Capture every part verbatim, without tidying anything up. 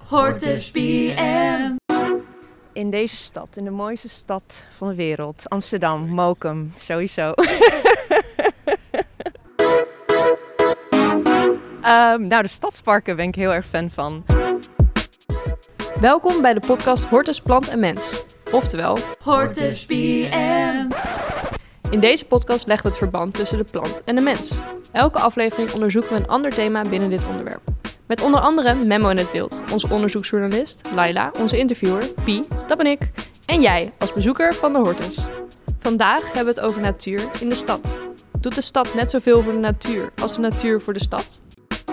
Hortus P M. In deze stad, in de mooiste stad van de wereld. Amsterdam, Mokum, sowieso. um, nou, de stadsparken ben ik heel erg fan van. Welkom bij de podcast Hortus Plant en Mens. Oftewel, Hortus P M. In deze podcast leggen we het verband tussen de plant en de mens. Elke aflevering onderzoeken we een ander thema binnen dit onderwerp. Met onder andere Memo in het Wild, onze onderzoeksjournalist, Laila, onze interviewer, Pie, dat ben ik, en jij als bezoeker van de Hortus. Vandaag hebben we het over natuur in de stad. Doet de stad net zoveel voor de natuur als de natuur voor de stad?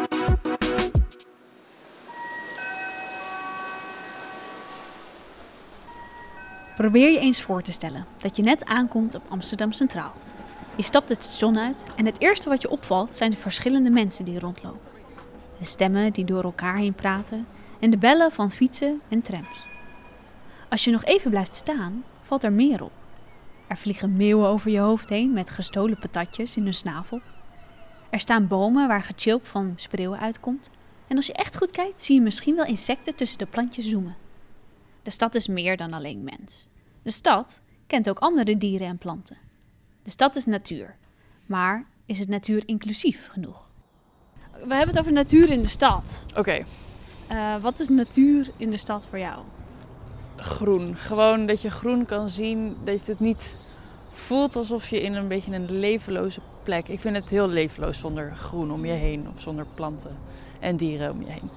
Probeer je eens voor te stellen dat je net aankomt op Amsterdam Centraal. Je stapt het station uit en het eerste wat je opvalt zijn de verschillende mensen die rondlopen. De stemmen die door elkaar heen praten en de bellen van fietsen en trams. Als je nog even blijft staan, valt er meer op. Er vliegen meeuwen over je hoofd heen met gestolen patatjes in hun snavel. Er staan bomen waar gechilp van spreeuwen uitkomt. En als je echt goed kijkt, zie je misschien wel insecten tussen de plantjes zoemen. De stad is meer dan alleen mens. De stad kent ook andere dieren en planten. De stad is natuur. Maar is het natuur inclusief genoeg? We hebben het over natuur in de stad. Oké, okay. Uh, wat is natuur in de stad voor jou? Groen. Gewoon dat je groen kan zien. Dat je het niet voelt alsof je in een beetje een levenloze plek... Ik vind het heel levenloos zonder groen om je heen. Of zonder planten en dieren om je heen.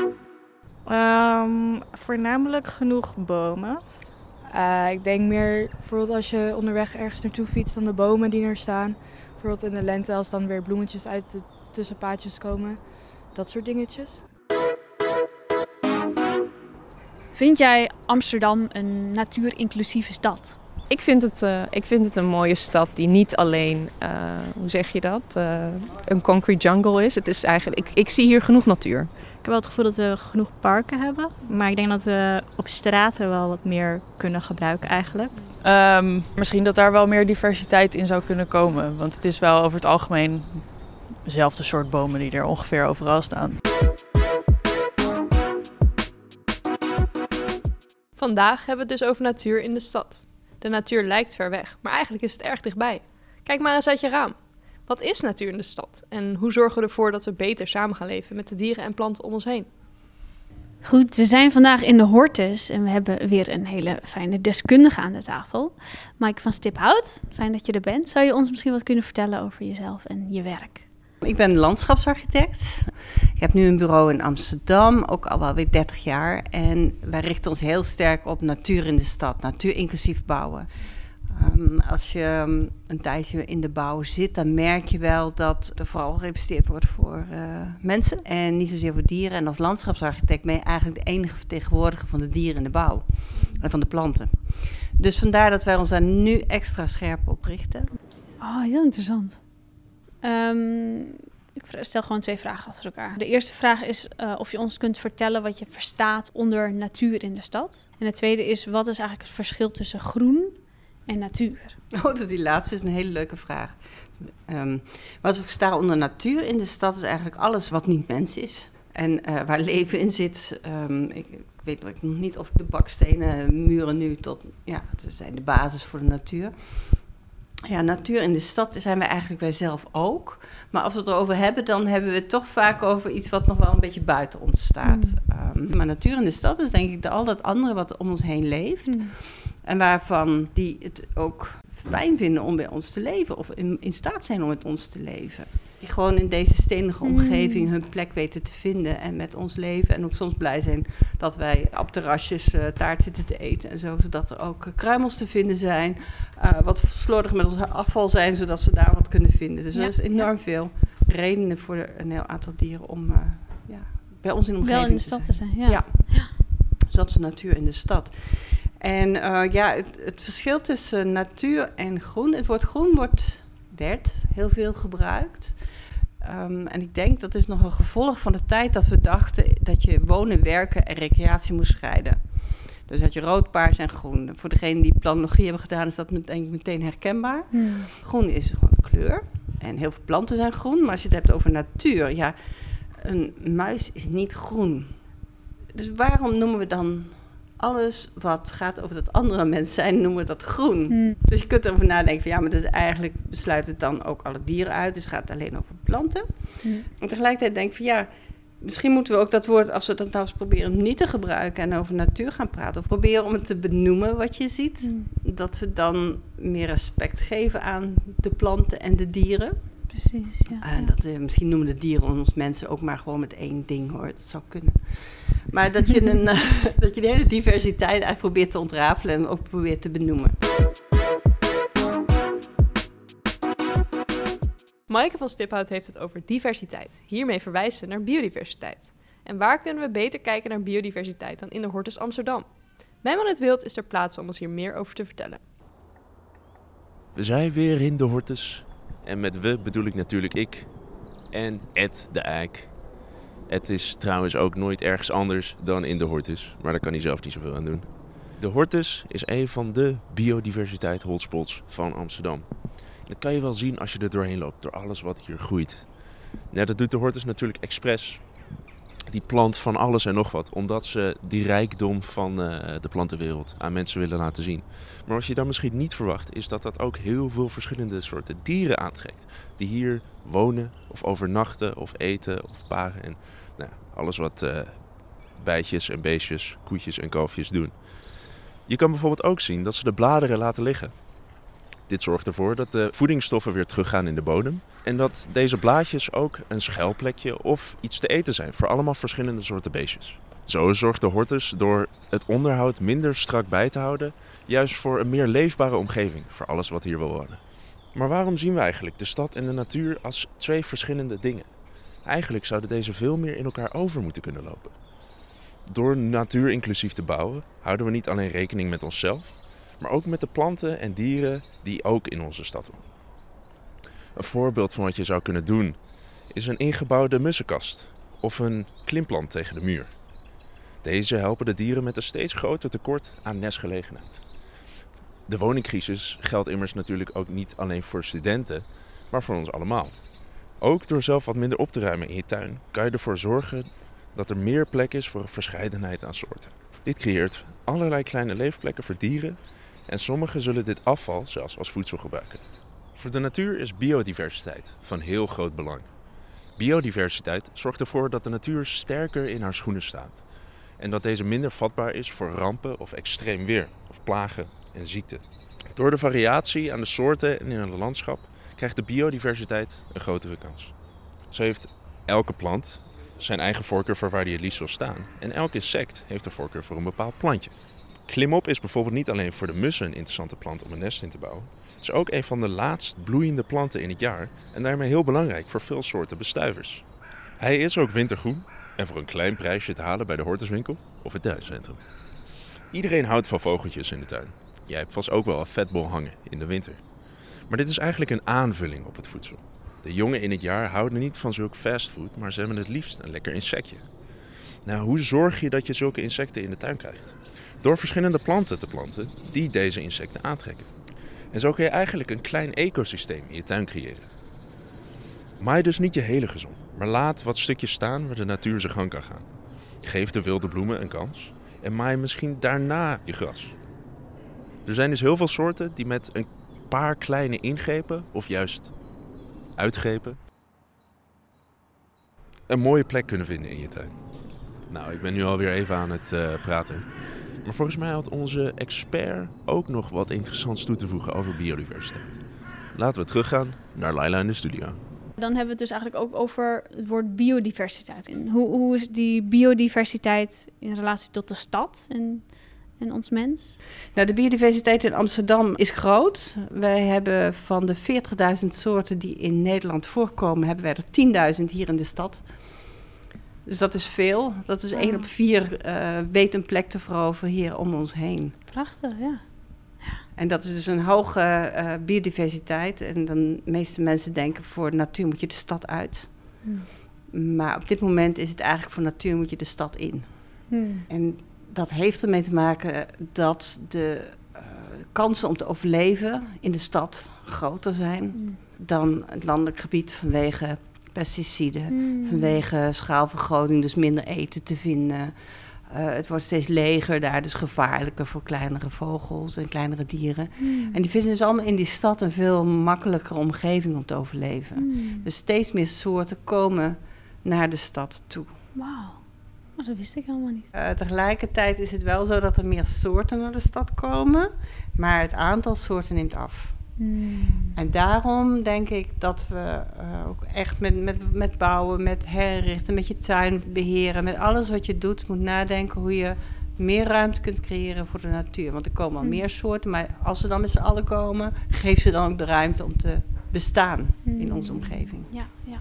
Um, voornamelijk genoeg bomen. Uh, ik denk meer bijvoorbeeld als je onderweg ergens naartoe fietst dan de bomen die er staan. Bijvoorbeeld in de lente als dan weer bloemetjes uit de tussenpaadjes komen. Dat soort dingetjes. Vind jij Amsterdam een natuurinclusieve stad? Ik vind het, uh, ik vind het een mooie stad die niet alleen, uh, hoe zeg je dat, uh, een concrete jungle is. Het is eigenlijk, ik, ik zie hier genoeg natuur. Ik heb wel het gevoel dat we genoeg parken hebben. Maar ik denk dat we op straten wel wat meer kunnen gebruiken eigenlijk. Um, misschien dat daar wel meer diversiteit in zou kunnen komen. Want het is wel over het algemeen dezelfde soort bomen die er ongeveer overal staan. Vandaag hebben we het dus over natuur in de stad. De natuur lijkt ver weg, maar eigenlijk is het erg dichtbij. Kijk maar eens uit je raam. Wat is natuur in de stad? En hoe zorgen we ervoor dat we beter samen gaan leven met de dieren en planten om ons heen? Goed, we zijn vandaag in de Hortus en we hebben weer een hele fijne deskundige aan de tafel. Maaike van Stiphout, fijn dat je er bent. Zou je ons misschien wat kunnen vertellen over jezelf en je werk? Ik ben landschapsarchitect. Ik heb nu een bureau in Amsterdam, ook al wel weer dertig jaar. En wij richten ons heel sterk op natuur in de stad, natuur inclusief bouwen. Um, als je um, een tijdje in de bouw zit, dan merk je wel dat er vooral geïnvesteerd wordt voor uh, mensen en niet zozeer voor dieren. En als landschapsarchitect ben je eigenlijk de enige vertegenwoordiger van de dieren in de bouw en van de planten. Dus vandaar dat wij ons daar nu extra scherp op richten. Oh, heel interessant. Um, ik stel gewoon twee vragen achter elkaar. De eerste vraag is uh, of je ons kunt vertellen wat je verstaat onder natuur in de stad. En de tweede is, wat is eigenlijk het verschil tussen groen en natuur? Oh, die laatste is een hele leuke vraag. Um, wat ik sta onder natuur in de stad is eigenlijk alles wat niet mens is. En uh, waar leven in zit. Um, ik, ik weet nog niet of ik de bakstenen muren nu tot... Ja, het zijn de basis voor de natuur. Ja, natuur in de stad zijn we eigenlijk wij zelf ook. Maar als we het erover hebben, dan hebben we het toch vaak over iets wat nog wel een beetje buiten ons staat. Mm. Um, maar natuur in de stad is denk ik de, al dat andere wat om ons heen leeft. Mm. En waarvan die het ook fijn vinden om bij ons te leven. Of in, in staat zijn om met ons te leven. Die gewoon in deze stenige omgeving hun plek weten te vinden. En met ons leven. En ook soms blij zijn dat wij op terrasjes uh, taart zitten te eten. En zo, zodat er ook uh, kruimels te vinden zijn. Uh, wat slordig met ons afval zijn. Zodat ze daar wat kunnen vinden. Dus ja, er is enorm ja. veel redenen voor een heel aantal dieren om uh, ja, bij ons in de omgeving wel in de stad te zijn. te zijn. Ja. Ja. Ja. Dus dat is de natuur in de stad. En uh, ja, het, het verschil tussen natuur en groen. Het woord groen wordt, werd heel veel gebruikt. Um, en ik denk dat is nog een gevolg van de tijd dat we dachten dat je wonen, werken en recreatie moest scheiden. Dus dat je rood, paars en groen. Voor degenen die planologie hebben gedaan is dat denk ik meteen herkenbaar. Hmm. Groen is gewoon een kleur. En heel veel planten zijn groen. Maar als je het hebt over natuur, ja, een muis is niet groen. Dus waarom noemen we dan alles wat gaat over dat andere mens zijn, noemen we dat groen? Hmm. Dus je kunt erover nadenken van ja, maar dat is eigenlijk besluit het dan ook alle dieren uit. Dus gaat het alleen over planten. Hmm. En tegelijkertijd denk ik van ja, misschien moeten we ook dat woord, als we dat nou eens proberen niet te gebruiken en over natuur gaan praten, of proberen om het te benoemen wat je ziet, Hmm. dat we dan meer respect geven aan de planten en de dieren. Precies, ja. En dat, uh, misschien noemen de dieren ons mensen ook maar gewoon met één ding, hoor. Dat zou kunnen. Maar dat je, een, uh, dat je de hele diversiteit eigenlijk probeert te ontrafelen en ook probeert te benoemen. Maaike van Stiphout heeft het over diversiteit. Hiermee verwijst ze naar biodiversiteit. En waar kunnen we beter kijken naar biodiversiteit dan in de Hortus Amsterdam? Memo net Wild is ter plaatse om ons hier meer over te vertellen. We zijn weer in de Hortus. En met we bedoel ik natuurlijk ik en Ed de Eik. Het is trouwens ook nooit ergens anders dan in de Hortus, maar daar kan hij zelf niet zoveel aan doen. De Hortus is een van de biodiversiteit hotspots van Amsterdam. Dat kan je wel zien als je er doorheen loopt, door alles wat hier groeit. Nou, dat doet de Hortus natuurlijk expres. Die plant van alles en nog wat, omdat ze die rijkdom van uh, de plantenwereld aan mensen willen laten zien. Maar wat je dan misschien niet verwacht, is dat dat ook heel veel verschillende soorten dieren aantrekt. Die hier wonen, of overnachten, of eten, of paren en nou, alles wat uh, bijtjes en beestjes, koetjes en kalfjes doen. Je kan bijvoorbeeld ook zien dat ze de bladeren laten liggen. Dit zorgt ervoor dat de voedingsstoffen weer teruggaan in de bodem. En dat deze blaadjes ook een schuilplekje of iets te eten zijn voor allemaal verschillende soorten beestjes. Zo zorgt de Hortus door het onderhoud minder strak bij te houden, juist voor een meer leefbare omgeving voor alles wat hier wil wonen. Maar waarom zien we eigenlijk de stad en de natuur als twee verschillende dingen? Eigenlijk zouden deze veel meer in elkaar over moeten kunnen lopen. Door natuur inclusief te bouwen, houden we niet alleen rekening met onszelf, maar ook met de planten en dieren die ook in onze stad wonen. Een voorbeeld van wat je zou kunnen doen is een ingebouwde mussenkast of een klimplant tegen de muur. Deze helpen de dieren met een steeds groter tekort aan nestgelegenheid. De woningcrisis geldt immers natuurlijk ook niet alleen voor studenten, maar voor ons allemaal. Ook door zelf wat minder op te ruimen in je tuin kan je ervoor zorgen dat er meer plek is voor een verscheidenheid aan soorten. Dit creëert allerlei kleine leefplekken voor dieren en sommigen zullen dit afval zelfs als voedsel gebruiken. Voor de natuur is biodiversiteit van heel groot belang. Biodiversiteit zorgt ervoor dat de natuur sterker in haar schoenen staat en dat deze minder vatbaar is voor rampen of extreem weer of plagen en ziekten. Door de variatie aan de soorten en in het landschap krijgt de biodiversiteit een grotere kans. Zo heeft elke plant zijn eigen voorkeur voor waar die het liefst wil staan en elk insect heeft een voorkeur voor een bepaald plantje. Klimop is bijvoorbeeld niet alleen voor de mussen een interessante plant om een nest in te bouwen. Het is ook een van de laatst bloeiende planten in het jaar en daarmee heel belangrijk voor veel soorten bestuivers. Hij is ook wintergroen en voor een klein prijsje te halen bij de Hortuswinkel of het tuincentrum. Iedereen houdt van vogeltjes in de tuin. Jij hebt vast ook wel een vetbol hangen in de winter. Maar dit is eigenlijk een aanvulling op het voedsel. De jongen in het jaar houden niet van zulk fastfood, maar ze hebben het liefst een lekker insectje. Nou, hoe zorg je dat je zulke insecten in de tuin krijgt? Door verschillende planten te planten die deze insecten aantrekken. En zo kun je eigenlijk een klein ecosysteem in je tuin creëren. Maai dus niet je hele gezond, maar laat wat stukjes staan waar de natuur zijn gang kan gaan. Geef de wilde bloemen een kans en maai misschien daarna je gras. Er zijn dus heel veel soorten die met een paar kleine ingrepen of juist uitgrepen een mooie plek kunnen vinden in je tuin. Nou, ik ben nu alweer even aan het uh, praten. Maar volgens mij had onze expert ook nog wat interessants toe te voegen over biodiversiteit. Laten we teruggaan naar Laila in de studio. Dan hebben we het dus eigenlijk ook over het woord biodiversiteit. En hoe, hoe is die biodiversiteit in relatie tot de stad en, en ons mens? Nou, de biodiversiteit in Amsterdam is groot. Wij hebben van de veertigduizend soorten die in Nederland voorkomen, hebben wij er tienduizend hier in de stad. Dus dat is veel. Dat is één op vier uh, weet een plek te veroveren hier om ons heen. Prachtig, ja. ja. En dat is dus een hoge uh, biodiversiteit. En dan de meeste mensen denken, voor natuur moet je de stad uit. Hmm. Maar op dit moment is het eigenlijk voor natuur moet je de stad in. Hmm. En dat heeft ermee te maken dat de uh, kansen om te overleven in de stad groter zijn hmm. dan het landelijk gebied vanwege pesticiden, hmm. vanwege schaalvergroting, dus minder eten te vinden. Uh, het wordt steeds leger daar, dus gevaarlijker voor kleinere vogels en kleinere dieren. Mm. En die vinden dus allemaal in die stad een veel makkelijkere omgeving om te overleven. Mm. Dus steeds meer soorten komen naar de stad toe. Wauw, oh, dat wist ik helemaal niet. Uh, tegelijkertijd is het wel zo dat er meer soorten naar de stad komen, maar het aantal soorten neemt af. Hmm. En daarom denk ik dat we uh, ook echt met, met, met bouwen, met herinrichten, met je tuin beheren, met alles wat je doet, moet nadenken hoe je meer ruimte kunt creëren voor de natuur. Want er komen al hmm. meer soorten, maar als ze dan met z'n allen komen, geef ze dan ook de ruimte om te bestaan hmm. in onze omgeving. Ja, ja.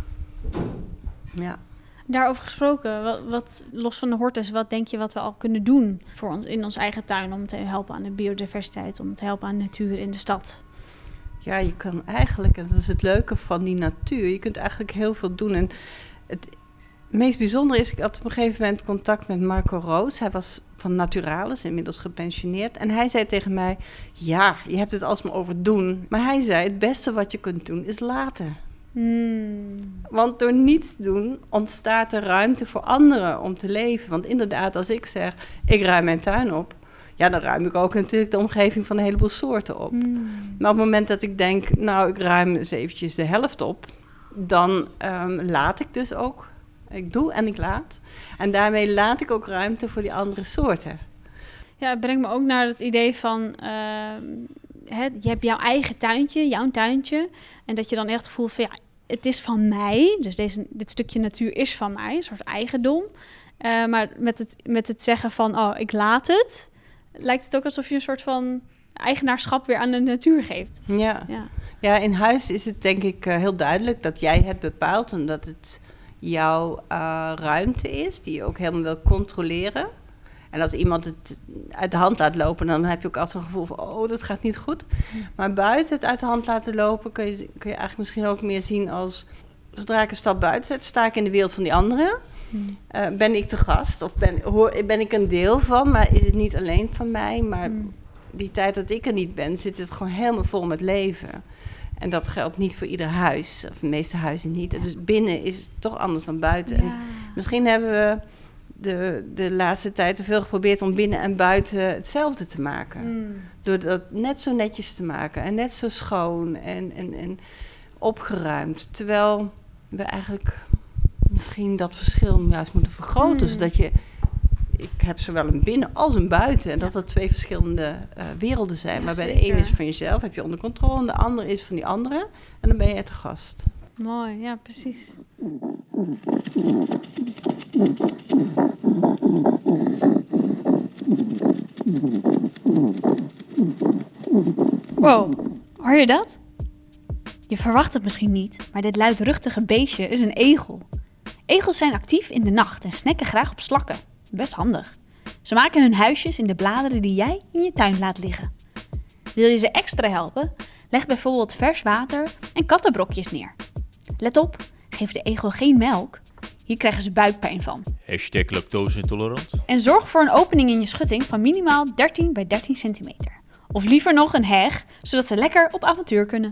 Ja. Daarover gesproken, wat, wat los van de hortus, wat denk je wat we al kunnen doen voor ons in ons eigen tuin om te helpen aan de biodiversiteit, om te helpen aan de natuur in de stad? Ja, je kan eigenlijk, en dat is het leuke van die natuur, je kunt eigenlijk heel veel doen. En het meest bijzondere is, ik had op een gegeven moment contact met Marco Roos. Hij was van Naturalis, inmiddels gepensioneerd. En hij zei tegen mij, ja, je hebt het alsmaar over doen. Maar hij zei, het beste wat je kunt doen is laten. Hmm. Want door niets doen ontstaat er ruimte voor anderen om te leven. Want inderdaad, als ik zeg, ik ruim mijn tuin op, ja, dan ruim ik ook natuurlijk de omgeving van een heleboel soorten op. Mm. Maar op het moment dat ik denk, nou, ik ruim eens eventjes de helft op, dan um, laat ik dus ook. Ik doe en ik laat. En daarmee laat ik ook ruimte voor die andere soorten. Ja, het brengt me ook naar het idee van, uh, het, je hebt jouw eigen tuintje, jouw tuintje. En dat je dan echt voelt van, ja, het is van mij. Dus deze, dit stukje natuur is van mij, een soort eigendom. Uh, maar met het, met het zeggen van, oh, ik laat het, lijkt het ook alsof je een soort van eigenaarschap weer aan de natuur geeft. Ja, ja. ja in huis is het denk ik uh, heel duidelijk dat jij het bepaalt, omdat het jouw uh, ruimte is, die je ook helemaal wil controleren. En als iemand het uit de hand laat lopen, dan heb je ook altijd zo'n gevoel van, oh, dat gaat niet goed. Ja. Maar buiten het uit de hand laten lopen, kun je, kun je eigenlijk misschien ook meer zien als, zodra ik een stap buiten zet, sta ik in de wereld van die anderen. Hmm. Uh, ben ik de gast of ben, hoor, ben ik een deel van, maar is het niet alleen van mij. Maar hmm. die tijd dat ik er niet ben, zit het gewoon helemaal vol met leven. En dat geldt niet voor ieder huis, of de meeste huizen niet. Ja. Dus binnen is het toch anders dan buiten. Ja. En misschien hebben we de, de laatste tijd te veel geprobeerd om binnen en buiten hetzelfde te maken. Hmm. Door dat net zo netjes te maken en net zo schoon en, en, en opgeruimd. Terwijl we eigenlijk misschien dat verschil juist moeten vergroten, hmm. zodat je, ik heb zowel een binnen als een buiten, en ja. dat er twee verschillende uh, werelden zijn. Ja, maar bij zeker. De ene is van jezelf, heb je onder controle, en de andere is van die andere, en dan ben je te gast. Mooi, ja, precies. Wow, hoor je dat? Je verwacht het misschien niet, maar dit luidruchtige beestje is een egel. Egels zijn actief in de nacht en snacken graag op slakken. Best handig. Ze maken hun huisjes in de bladeren die jij in je tuin laat liggen. Wil je ze extra helpen? Leg bijvoorbeeld vers water en kattenbrokjes neer. Let op, geef de egel geen melk. Hier krijgen ze buikpijn van. Hashtag lactose-intolerant. En zorg voor een opening in je schutting van minimaal dertien bij dertien centimeter. Of liever nog een heg, zodat ze lekker op avontuur kunnen.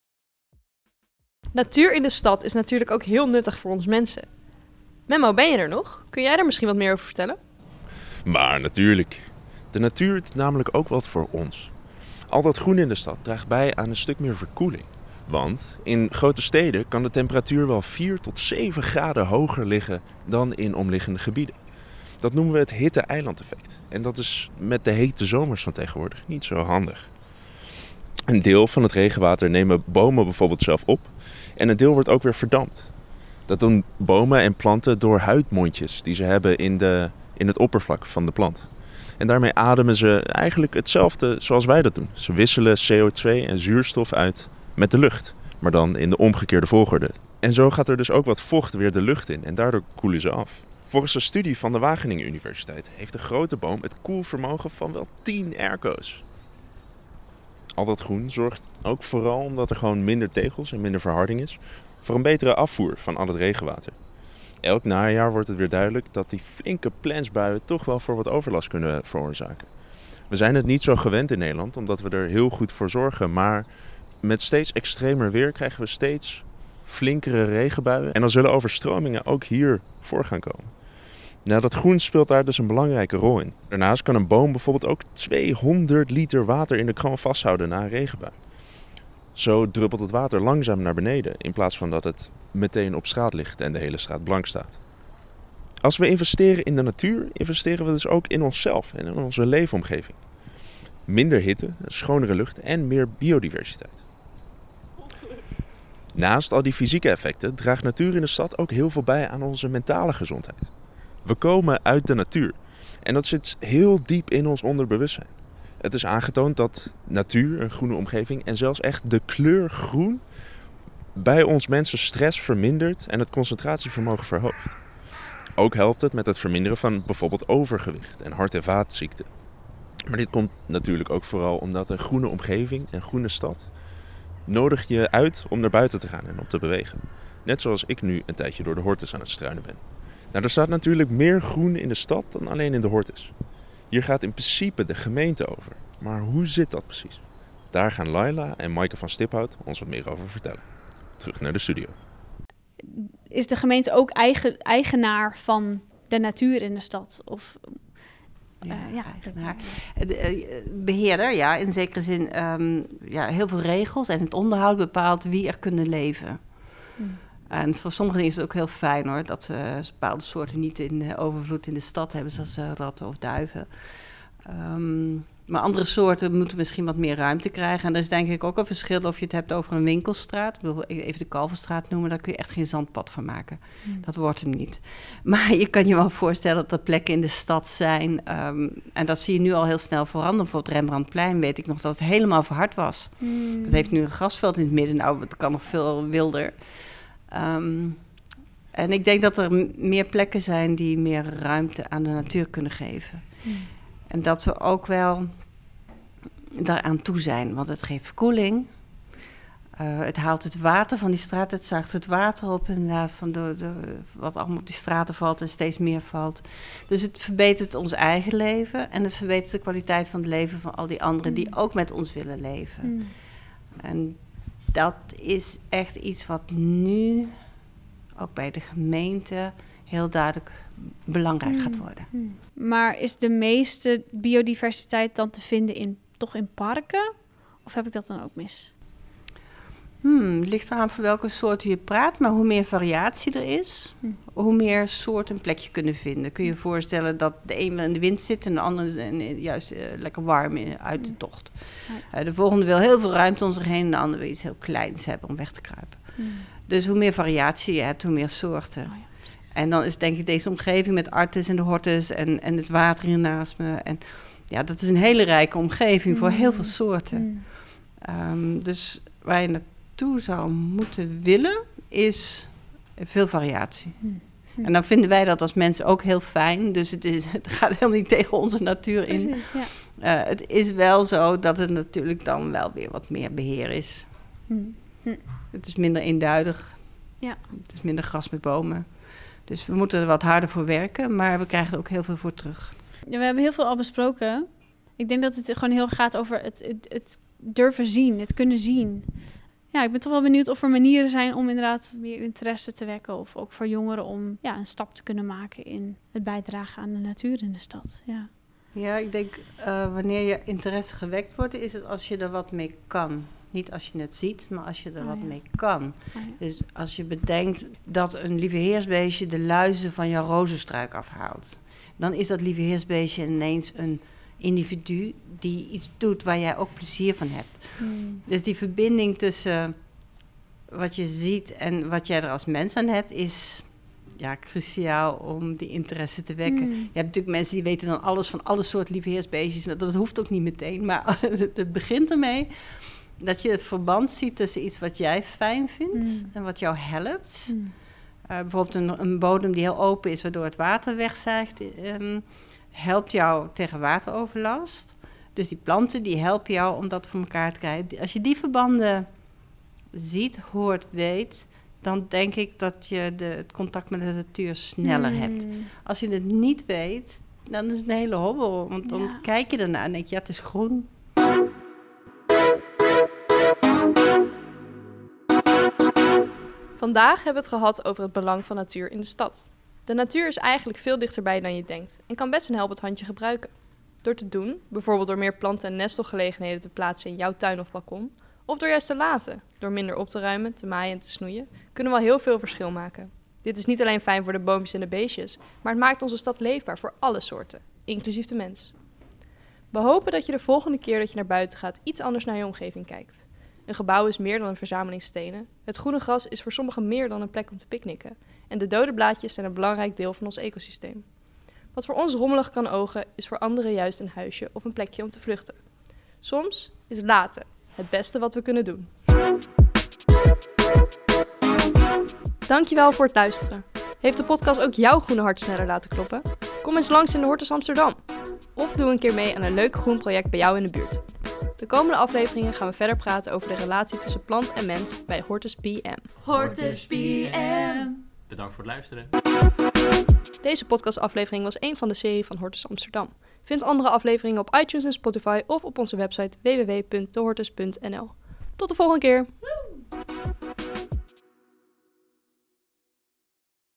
Natuur in de stad is natuurlijk ook heel nuttig voor ons mensen. Memmo, ben je er nog? Kun jij er misschien wat meer over vertellen? Maar natuurlijk. De natuur doet namelijk ook wat voor ons. Al dat groen in de stad draagt bij aan een stuk meer verkoeling. Want in grote steden kan de temperatuur wel vier tot zeven graden hoger liggen dan in omliggende gebieden. Dat noemen we het hitte-eilandeffect. En dat is met de hete zomers van tegenwoordig niet zo handig. Een deel van het regenwater nemen bomen bijvoorbeeld zelf op. En een deel wordt ook weer verdampt. Dat doen bomen en planten door huidmondjes die ze hebben in, de, in het oppervlak van de plant. En daarmee ademen ze eigenlijk hetzelfde zoals wij dat doen. Ze wisselen C O twee en zuurstof uit met de lucht, maar dan in de omgekeerde volgorde. En zo gaat er dus ook wat vocht weer de lucht in en daardoor koelen ze af. Volgens een studie van de Wageningen Universiteit heeft een grote boom het koelvermogen van wel tien airco's. Al dat groen zorgt ook vooral omdat er gewoon minder tegels en minder verharding is, voor een betere afvoer van al het regenwater. Elk najaar wordt het weer duidelijk dat die flinke plensbuien toch wel voor wat overlast kunnen veroorzaken. We zijn het niet zo gewend in Nederland, omdat we er heel goed voor zorgen, maar met steeds extremer weer krijgen we steeds flinkere regenbuien en dan zullen overstromingen ook hier voor gaan komen. Nou, dat groen speelt daar dus een belangrijke rol in. Daarnaast kan een boom bijvoorbeeld ook tweehonderd liter water in de kraan vasthouden na een regenbui. Zo druppelt het water langzaam naar beneden in plaats van dat het meteen op straat ligt en de hele straat blank staat. Als we investeren in de natuur, investeren we dus ook in onszelf en in onze leefomgeving. Minder hitte, schonere lucht en meer biodiversiteit. Naast al die fysieke effecten draagt natuur in de stad ook heel veel bij aan onze mentale gezondheid. We komen uit de natuur en dat zit heel diep in ons onderbewustzijn. Het is aangetoond dat natuur, een groene omgeving en zelfs echt de kleur groen bij ons mensen stress vermindert en het concentratievermogen verhoogt. Ook helpt het met het verminderen van bijvoorbeeld overgewicht en hart- en vaatziekten. Maar dit komt natuurlijk ook vooral omdat een groene omgeving, een groene stad, nodigt je uit om naar buiten te gaan en op te bewegen. Net zoals ik nu een tijdje door de Hortus aan het struinen ben. Nou, er staat natuurlijk meer groen in de stad dan alleen in de Hortus. Hier gaat in principe de gemeente over. Maar hoe zit dat precies? Daar gaan Laila en Maaike van Stiphout ons wat meer over vertellen. Terug naar de studio. Is de gemeente ook eigen, eigenaar van de natuur in de stad? Of, uh, ja, ja, eigenaar. De, uh, beheerder, ja, in zekere zin um, ja, heel veel regels en het onderhoud bepaalt wie er kunnen leven. Hmm. En voor sommigen is het ook heel fijn hoor, dat uh, bepaalde soorten niet in uh, overvloed in de stad hebben, zoals uh, ratten of duiven. Um, maar andere soorten moeten misschien wat meer ruimte krijgen. En er is denk ik ook een verschil of je het hebt over een winkelstraat. Ik bedoel, even de Kalverstraat noemen, daar kun je echt geen zandpad van maken. Hmm. Dat wordt hem niet. Maar je kan je wel voorstellen dat er plekken in de stad zijn. Um, en dat zie je nu al heel snel veranderen. Bijvoorbeeld Rembrandtplein weet ik nog dat het helemaal verhard was. Hmm. Het heeft nu een grasveld in het midden. Nou, het kan nog veel wilder. Um, en ik denk dat er m- meer plekken zijn die meer ruimte aan de natuur kunnen geven. Hmm. En dat we ook wel daaraan toe zijn, want het geeft verkoeling. Uh, het haalt het water van die straat, het zuigt het water op inderdaad van de, de, wat allemaal op die straten valt en steeds meer valt. Dus het verbetert ons eigen leven en het verbetert de kwaliteit van het leven van al die anderen die ook met ons willen leven. Mm. En dat is echt iets wat nu ook bij de gemeente heel duidelijk belangrijk mm. gaat worden. Mm. Maar is de meeste biodiversiteit dan te vinden in, toch in parken? Of heb ik dat dan ook mis? Hmm, het ligt eraan voor welke soorten je praat, maar hoe meer variatie er is, hmm. hoe meer soorten een plekje kunnen vinden. Kun je je voorstellen dat de een in de wind zit en de andere juist uh, lekker warm in, uit de tocht. Uh, de volgende wil heel veel ruimte om zich heen en de andere wil iets heel kleins hebben om weg te kruipen. Hmm. Dus hoe meer variatie je hebt, hoe meer soorten. Oh ja. En dan is denk ik deze omgeving met Artis en de Hortus en, en het water hier naast me. En ja, dat is een hele rijke omgeving mm. voor heel veel soorten. Mm. Um, dus waar je naartoe zou moeten willen, is veel variatie. Mm. Mm. En dan vinden wij dat als mensen ook heel fijn. Dus het, is, het gaat helemaal niet tegen onze natuur in. Precies, ja. uh, het is wel zo dat het natuurlijk dan wel weer wat meer beheer is. Mm. Mm. Het is minder eenduidig. Ja. Het is minder gras met bomen. Dus we moeten er wat harder voor werken, maar we krijgen er ook heel veel voor terug. Ja, we hebben heel veel al besproken. Ik denk dat het gewoon heel gaat over het, het, het durven zien, het kunnen zien. Ja, ik ben toch wel benieuwd of er manieren zijn om inderdaad meer interesse te wekken. Of ook voor jongeren om ja, een stap te kunnen maken in het bijdragen aan de natuur in de stad. Ja, ja ik denk uh, wanneer je interesse gewekt wordt, is het als je er wat mee kan. Niet als je het ziet, maar als je er oh, wat ja. mee kan. Oh, ja. Dus als je bedenkt dat een lieveheersbeestje de luizen van jouw rozenstruik afhaalt, dan is dat lieveheersbeestje ineens een individu die iets doet waar jij ook plezier van hebt. Hmm. Dus die verbinding tussen wat je ziet en wat jij er als mens aan hebt, is ja, cruciaal om die interesse te wekken. Hmm. Je hebt natuurlijk mensen die weten dan alles van alle soorten lieveheersbeestjes, maar dat hoeft ook niet meteen. Maar het begint ermee dat je het verband ziet tussen iets wat jij fijn vindt mm. en wat jou helpt. Mm. Uh, bijvoorbeeld een, een bodem die heel open is, waardoor het water wegzuigt, um, helpt jou tegen wateroverlast. Dus die planten die helpen jou om dat voor elkaar te krijgen. Als je die verbanden ziet, hoort, weet, dan denk ik dat je de, het contact met de natuur sneller mm. hebt. Als je het niet weet, dan is het een hele hobbel. Want dan ja. kijk je ernaar en denk je, ja, het is groen. Vandaag hebben we het gehad over het belang van natuur in de stad. De natuur is eigenlijk veel dichterbij dan je denkt en kan best een helpend handje gebruiken. Door te doen, bijvoorbeeld door meer planten- en nestelgelegenheden te plaatsen in jouw tuin of balkon, of door juist te laten, door minder op te ruimen, te maaien en te snoeien, kunnen we al heel veel verschil maken. Dit is niet alleen fijn voor de boompjes en de beestjes, maar het maakt onze stad leefbaar voor alle soorten, inclusief de mens. We hopen dat je de volgende keer dat je naar buiten gaat iets anders naar je omgeving kijkt. Een gebouw is meer dan een verzameling stenen. Het groene gras is voor sommigen meer dan een plek om te picknicken. En de dode blaadjes zijn een belangrijk deel van ons ecosysteem. Wat voor ons rommelig kan ogen, is voor anderen juist een huisje of een plekje om te vluchten. Soms is laten het beste wat we kunnen doen. Dankjewel voor het luisteren. Heeft de podcast ook jouw groene hart sneller laten kloppen? Kom eens langs in de Hortus Amsterdam. Of doe een keer mee aan een leuk groen project bij jou in de buurt. De komende afleveringen gaan we verder praten over de relatie tussen plant en mens bij Hortus P M. Hortus P M. Bedankt voor het luisteren. Deze podcastaflevering was een van de serie van Hortus Amsterdam. Vind andere afleveringen op iTunes en Spotify of op onze website w w w punt de hortus punt n l. Tot de volgende keer!